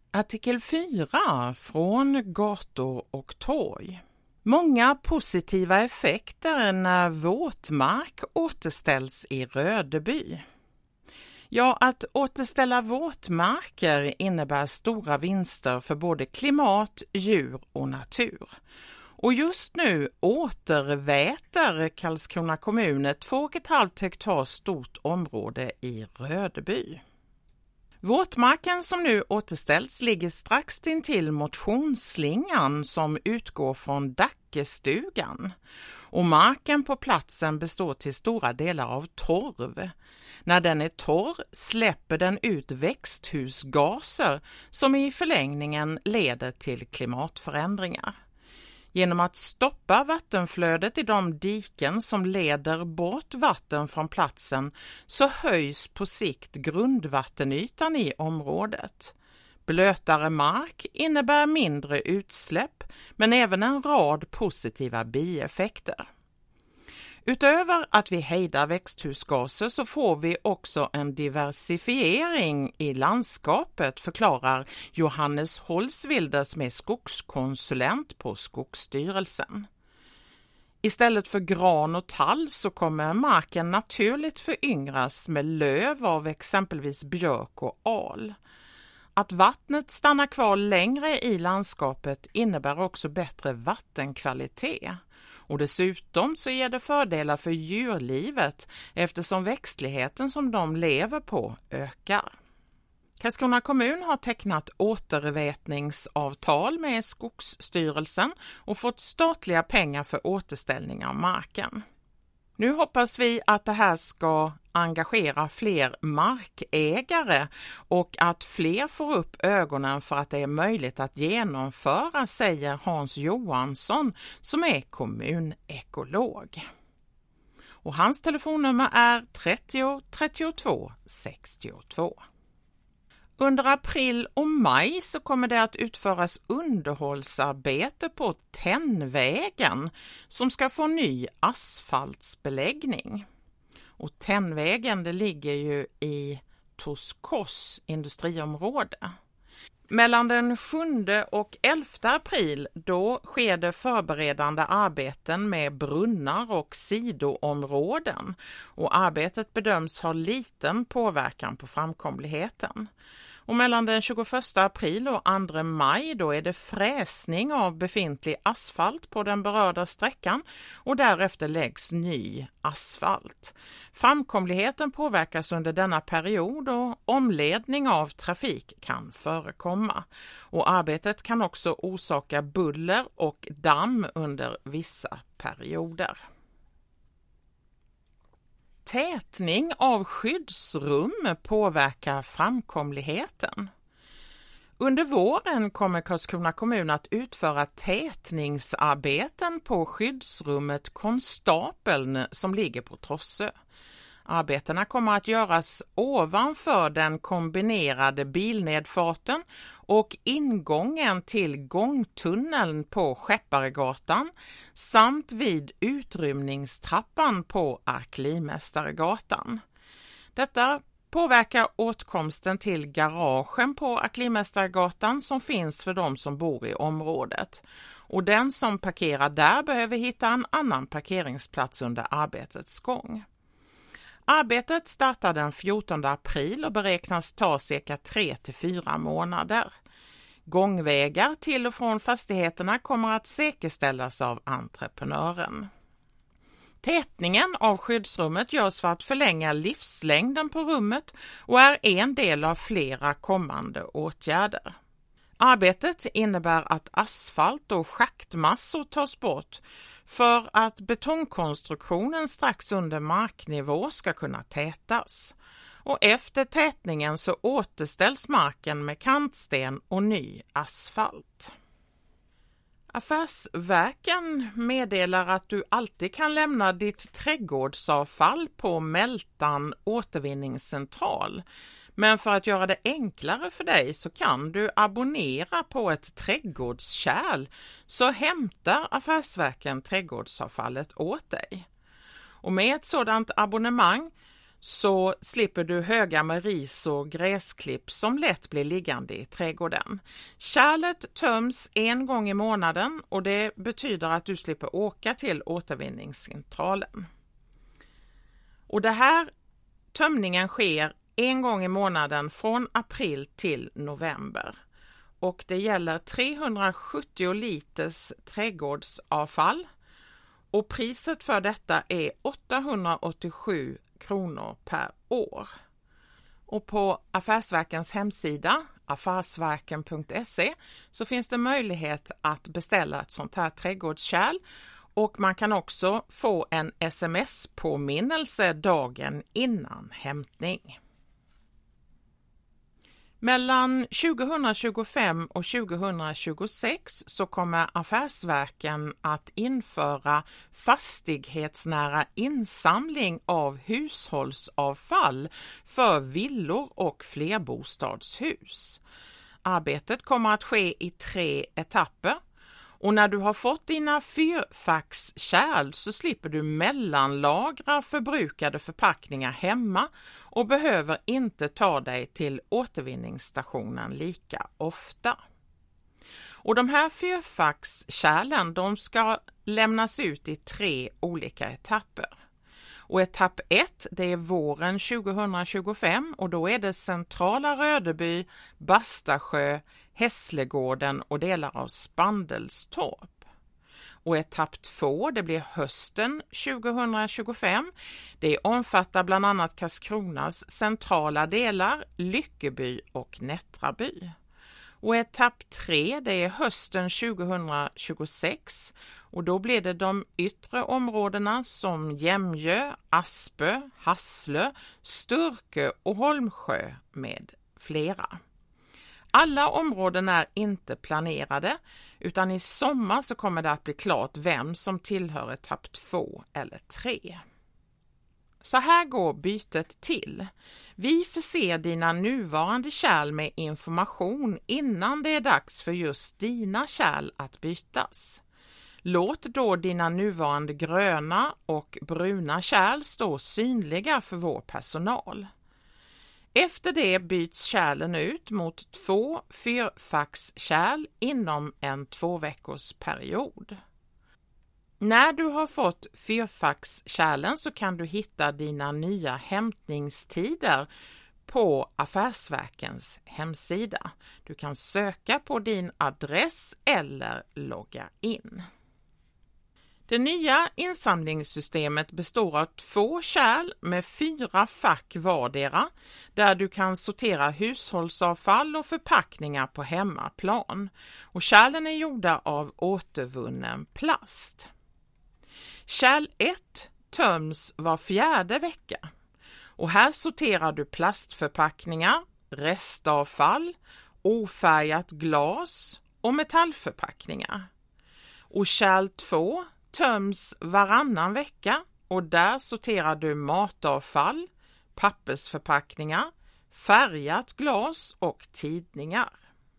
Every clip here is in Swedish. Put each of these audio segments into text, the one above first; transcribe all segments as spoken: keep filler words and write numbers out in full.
Artikel fyra från gator och torg. Många positiva effekter när våtmark återställs i Rödeby. Ja, att återställa våtmarker innebär stora vinster för både klimat, djur och natur. Och just nu återväter Karlskrona kommun ett två och ett halvt hektar stort område i Rödeby. Våtmarken som nu återställs ligger strax intill motionsslingan som utgår från Dackestugan. Och marken på platsen består till stora delar av torv. När den är torr släpper den ut växthusgaser som i förlängningen leder till klimatförändringar. Genom att stoppa vattenflödet i de diken som leder bort vatten från platsen så höjs på sikt grundvattenytan i området. Blötare mark innebär mindre utsläpp men även en rad positiva bieffekter. Utöver att vi hejdar växthusgaser så får vi också en diversifiering i landskapet, förklarar Johannes Holsvilder som är skogskonsulent på Skogsstyrelsen. Istället för gran och tall så kommer marken naturligt föryngras med löv av exempelvis björk och al. Att vattnet stannar kvar längre i landskapet innebär också bättre vattenkvalitet. Och dessutom så ger det fördelar för djurlivet eftersom växtligheten som de lever på ökar. Karlskrona kommun har tecknat återvätningsavtal med Skogsstyrelsen och fått statliga pengar för återställning av marken. Nu hoppas vi att det här ska engagera fler markägare och att fler får upp ögonen för att det är möjligt att genomföra, säger Hans Johansson som är kommunekolog. Och hans telefonnummer är trettio trettiotvå sextiotvå. Under april och maj så kommer det att utföras underhållsarbete på Tennvägen som ska få ny asfaltsbeläggning. Och Tennvägen det ligger ju i Toskås industriområde. Mellan den sjunde och elfte april då sker det förberedande arbeten med brunnar och sidoområden och arbetet bedöms ha liten påverkan på framkomligheten. Och mellan den tjugoförsta april och andra maj då är det fräsning av befintlig asfalt på den berörda sträckan och därefter läggs ny asfalt. Framkomligheten påverkas under denna period och omledning av trafik kan förekomma. Och arbetet kan också orsaka buller och damm under vissa perioder. Tätning av skyddsrum påverkar framkomligheten. Under våren kommer Karlskrona kommun att utföra tätningsarbeten på skyddsrummet Konstapeln som ligger på Trossö. Arbetena kommer att göras ovanför den kombinerade bilnedfarten och ingången till gångtunneln på Skepparegatan samt vid utrymningstrappan på Arklimästaregatan. Detta påverkar åtkomsten till garagen på Arklimästaregatan som finns för de som bor i området. Och den som parkerar där behöver hitta en annan parkeringsplats under arbetets gång. Arbetet startar den fjortonde april och beräknas ta cirka tre till fyra månader. Gångvägar till och från fastigheterna kommer att säkerställas av entreprenören. Tätningen av skyddsrummet görs för att förlänga livslängden på rummet och är en del av flera kommande åtgärder. Arbetet innebär att asfalt och schaktmassor tas bort för att betongkonstruktionen strax under marknivå ska kunna tätas. Och efter tätningen så återställs marken med kantsten och ny asfalt. Affärsverken meddelar att du alltid kan lämna ditt trädgårdsavfall på Mältan återvinningscentral. Men för att göra det enklare för dig så kan du abonnera på ett trädgårdskärl så hämtar affärsverken trädgårdsavfallet åt dig. Och med ett sådant abonnemang så slipper du höga med ris och gräsklipp som lätt blir liggande i trädgården. Kärlet töms en gång i månaden och det betyder att du slipper åka till återvinningscentralen. Och det här tömningen sker en gång i månaden från april till november. Och det gäller trehundrasjuttio liters trädgårdsavfall. Och priset för detta är åttahundraåttiosju kronor per år. Och på Affärsverkens hemsida affärsverken punkt se så finns det möjlighet att beställa ett sånt här trädgårdskärl. Och man kan också få en sms-påminnelse dagen innan hämtning. Mellan tjugohundratjugofem och tjugohundratjugosex så kommer Affärsverken att införa fastighetsnära insamling av hushållsavfall för villor och flerbostadshus. Arbetet kommer att ske i tre etapper. Och när du har fått dina fyrfackskärl så slipper du mellanlagra förbrukade förpackningar hemma och behöver inte ta dig till återvinningsstationen lika ofta. Och de här fyrfackskärlen de ska lämnas ut i tre olika etapper. Och etapp ett det är våren tjugohundratjugofem och då är det centrala Rödeby, Bastasjö, Hässlegården och delar av Spandelstorp. Och etapp två det blir hösten tjugohundratjugofem. Det omfattar bland annat Karlskronas centrala delar, Lyckeby och Nättraby. Och etapp tre det är hösten tjugohundratjugosex och då blir det de yttre områdena som Jämjö, Aspö, Hasslö, Sturkö och Holmsjö med flera. Alla områden är inte planerade utan i sommar så kommer det att bli klart vem som tillhör etapp två eller tre. Så här går bytet till. Vi förser dina nuvarande kärl med information innan det är dags för just dina kärl att bytas. Låt då dina nuvarande gröna och bruna kärl stå synliga för vår personal. Efter det byts kärlen ut mot två fyrfackskärl inom en två veckors period. När du har fått fyrfackskärlen så kan du hitta dina nya hämtningstider på Affärsverkens hemsida. Du kan söka på din adress eller logga in. Det nya insamlingssystemet består av två kärl med fyra fack vardera där du kan sortera hushållsavfall och förpackningar på hemmaplan. Och kärlen är gjorda av återvunnen plast. Kärl ett töms var fjärde vecka och här sorterar du plastförpackningar, restavfall, ofärgat glas och metallförpackningar. Och kärl två töms varannan vecka och där sorterar du matavfall, pappersförpackningar, färgat glas och tidningar.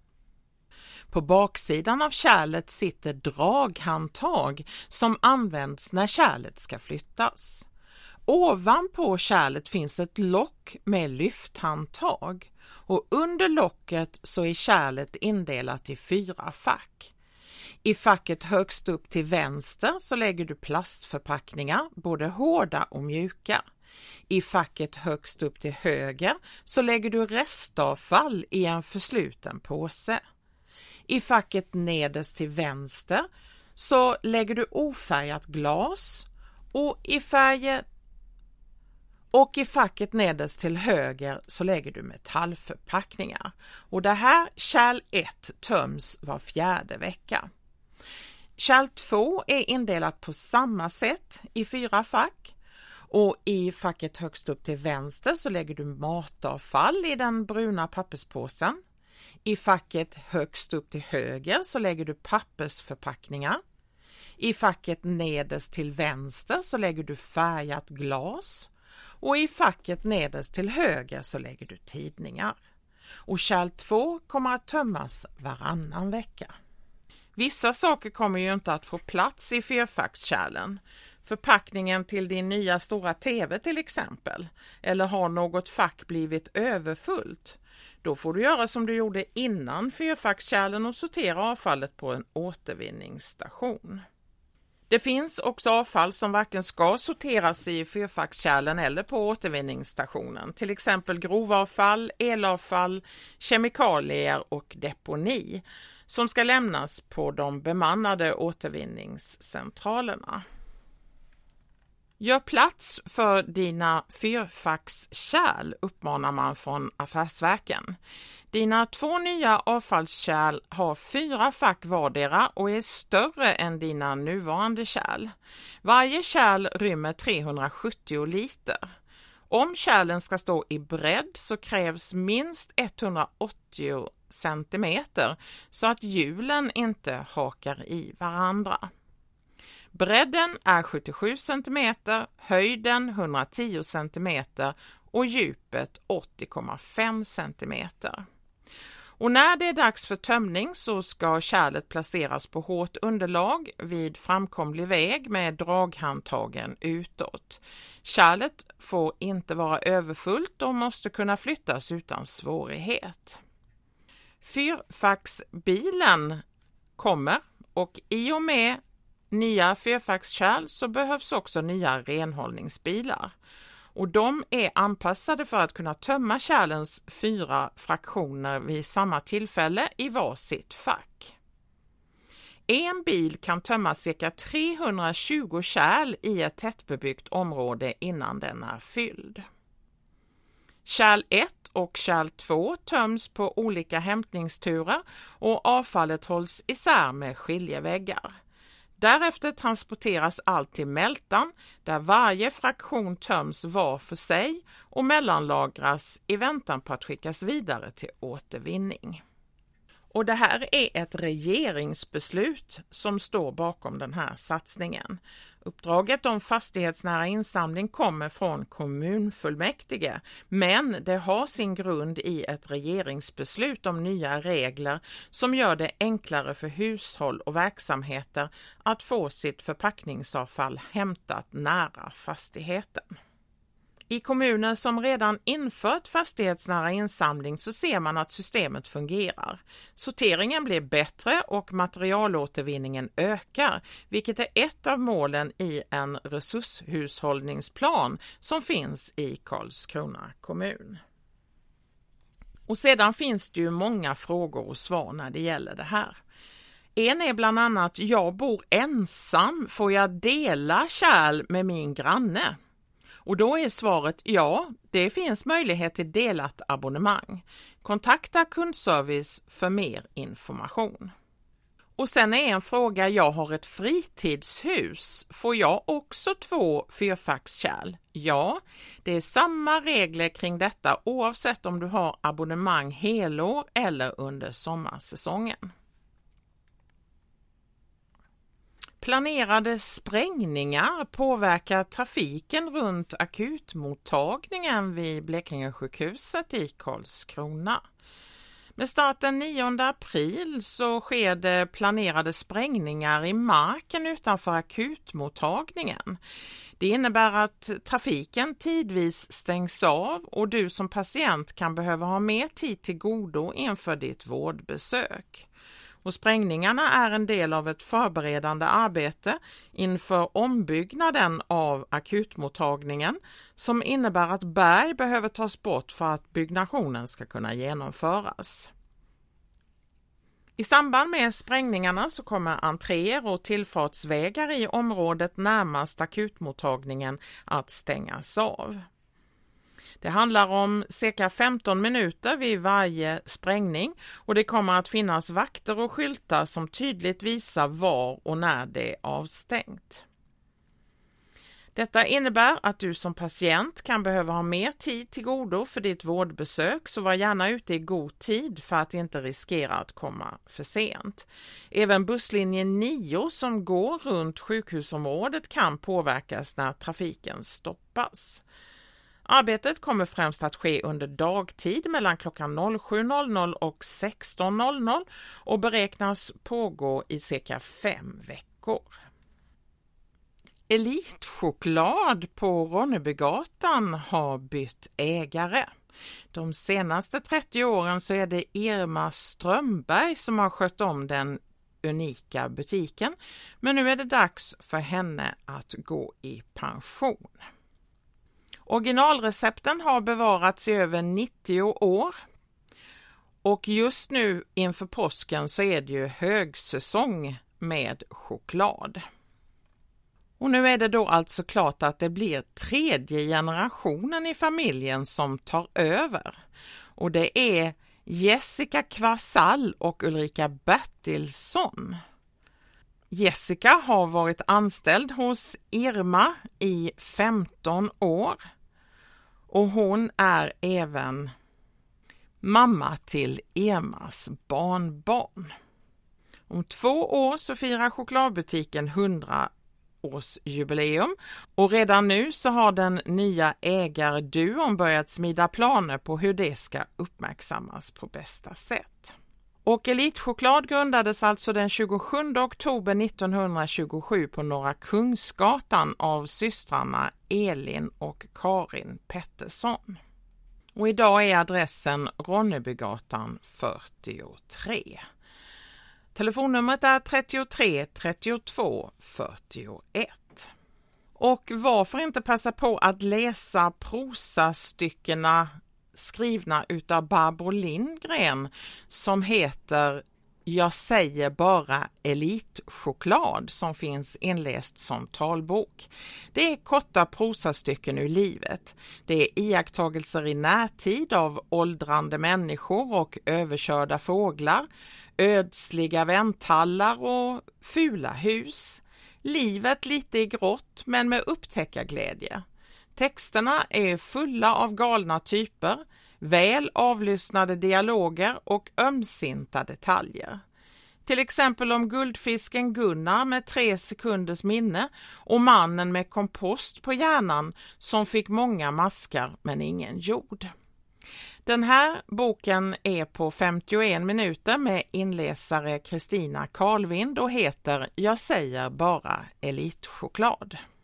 På baksidan av kärlet sitter draghandtag som används när kärlet ska flyttas. Ovanpå kärlet finns ett lock med lyfthandtag och under locket så är kärlet indelat i fyra fack. I facket högst upp till vänster så lägger du plastförpackningar, både hårda och mjuka. I facket högst upp till höger så lägger du restavfall i en försluten påse. I facket nederst till vänster så lägger du ofärgat glas och i, färget, och i facket nederst till höger så lägger du metallförpackningar. Och det här kärl ett töms var fjärde vecka. Kärl två är indelat på samma sätt i fyra fack och i facket högst upp till vänster så lägger du matavfall i den bruna papperspåsen. I facket högst upp till höger så lägger du pappersförpackningar. I facket nederst till vänster så lägger du färgat glas och i facket nederst till höger så lägger du tidningar. Och kärl två kommer att tömmas varannan vecka. Vissa saker kommer ju inte att få plats i fyrfackskärlen. förpackningen till din nya stora tv till exempel, eller har något fack blivit överfullt, då får du göra som du gjorde innan fyrfackskärlen och sortera avfallet på en återvinningsstation. Det finns också avfall som varken ska sorteras i fyrfackskärlen eller på återvinningsstationen, till exempel grovavfall, elavfall, kemikalier och deponi, som ska lämnas på de bemannade återvinningscentralerna. Gör plats för dina fyrfackskärl, uppmanar man från Affärsverken. Dina två nya avfallskärl har fyra fack vardera och är större än dina nuvarande kärl. Varje kärl rymmer trehundrasjuttio liter. Om kärlen ska stå i bredd så krävs minst etthundraåttio centimeter så att hjulen inte hakar i varandra. Bredden är sjuttiosju centimeter, höjden hundratio centimeter och djupet åttio komma fem centimeter. Och när det är dags för tömning så ska kärlet placeras på hårt underlag vid framkomlig väg med draghandtagen utåt. Kärlet får inte vara överfullt och måste kunna flyttas utan svårighet. Fyrfacksbilen kommer, och i och med nya fyrfackskärl så behövs också nya renhållningsbilar. Och de är anpassade för att kunna tömma kärlens fyra fraktioner vid samma tillfälle i varsitt fack. En bil kan tömma cirka trehundratjugo kärl i ett tättbebyggt område innan den är fylld. Kärl ett och kärl två töms på olika hämtningsturer och avfallet hålls isär med skiljeväggar. Därefter transporteras allt till mältan där varje fraktion töms var för sig och mellanlagras i väntan på att skickas vidare till återvinning. Och det här är ett regeringsbeslut som står bakom den här satsningen. Uppdraget om fastighetsnära insamling kommer från kommunfullmäktige, men det har sin grund i ett regeringsbeslut om nya regler som gör det enklare för hushåll och verksamheter att få sitt förpackningsavfall hämtat nära fastigheten. I kommuner som redan infört fastighetsnära insamling så ser man att systemet fungerar. Sorteringen blir bättre och materialåtervinningen ökar, vilket är ett av målen i en resurshushållningsplan som finns i Karlskrona kommun. Och sedan finns det ju många frågor och svar när det gäller det här. En är bland annat: jag bor ensam, får jag dela kärl med min granne? Och då är svaret ja, det finns möjlighet till delat abonnemang. Kontakta kundservice för mer information. Och sen är en fråga: jag har ett fritidshus, får jag också två fyrfackskärl? Ja, det är samma regler kring detta oavsett om du har abonnemang helår eller under sommarsäsongen. Planerade sprängningar påverkar trafiken runt akutmottagningen vid Blekingesjukhuset i Karlskrona. Med starten nionde april så sker det planerade sprängningar i marken utanför akutmottagningen. Det innebär att trafiken tidvis stängs av och du som patient kan behöva ha mer tid till godo inför ditt vårdbesök. Och sprängningarna är en del av ett förberedande arbete inför ombyggnaden av akutmottagningen som innebär att berg behöver tas bort för att byggnationen ska kunna genomföras. I samband med sprängningarna så kommer entréer och tillfartsvägar i området närmast akutmottagningen att stängas av. Det handlar om cirka femton minuter vid varje sprängning och det kommer att finnas vakter och skyltar som tydligt visar var och när det är avstängt. Detta innebär att du som patient kan behöva ha mer tid till godo för ditt vårdbesök, så var gärna ute i god tid för att inte riskera att komma för sent. Även busslinje nio som går runt sjukhusområdet kan påverkas när trafiken stoppas. Arbetet kommer främst att ske under dagtid mellan klockan sju och sexton och beräknas pågå i cirka fem veckor. Elitchoklad på Ronnebygatan har bytt ägare. De senaste trettio åren så är det Irma Strömberg som har skött om den unika butiken, men nu är det dags för henne att gå i pension. Originalrecepten har bevarats i över nittio år och just nu inför påsken så är det ju högsäsong med choklad. Och nu är det då alltså klart att det blir tredje generationen i familjen som tar över. Och det är Jessica Kvassall och Ulrika Bertilsson. Jessica har varit anställd hos Irma i femton år och hon är även mamma till Irmas barnbarn. Om två år så firar chokladbutiken hundra årsjubileum och redan nu så har den nya ägarduon börjat smida planer på hur det ska uppmärksammas på bästa sätt. Och Elitchoklad grundades alltså den tjugosjunde oktober nittonhundratjugosju på Norra Kungsgatan av systrarna Elin och Karin Pettersson. Och idag är adressen Ronnebygatan fyrtiotre. Telefonnumret är trettiotre trettiotvå fyrtioett. Och varför inte passa på att läsa prosastyckena skrivna utav Barbro Lindgren som heter Jag säger bara Elitchoklad, som finns inläst som talbok. Det är korta prosastycken ur livet. Det är iakttagelser i närtid av åldrande människor och överkörda fåglar, ödsliga vänthallar och fula hus. Livet lite i grått men med upptäckarglädje. Texterna är fulla av galna typer, väl avlyssnade dialoger och ömsinta detaljer. Till exempel om guldfisken Gunnar med tre sekunders minne och mannen med kompost på hjärnan som fick många maskar men ingen jord. Den här boken är på femtioen minuter med inläsare Kristina Karlvind och heter Jag säger bara Elitchoklad.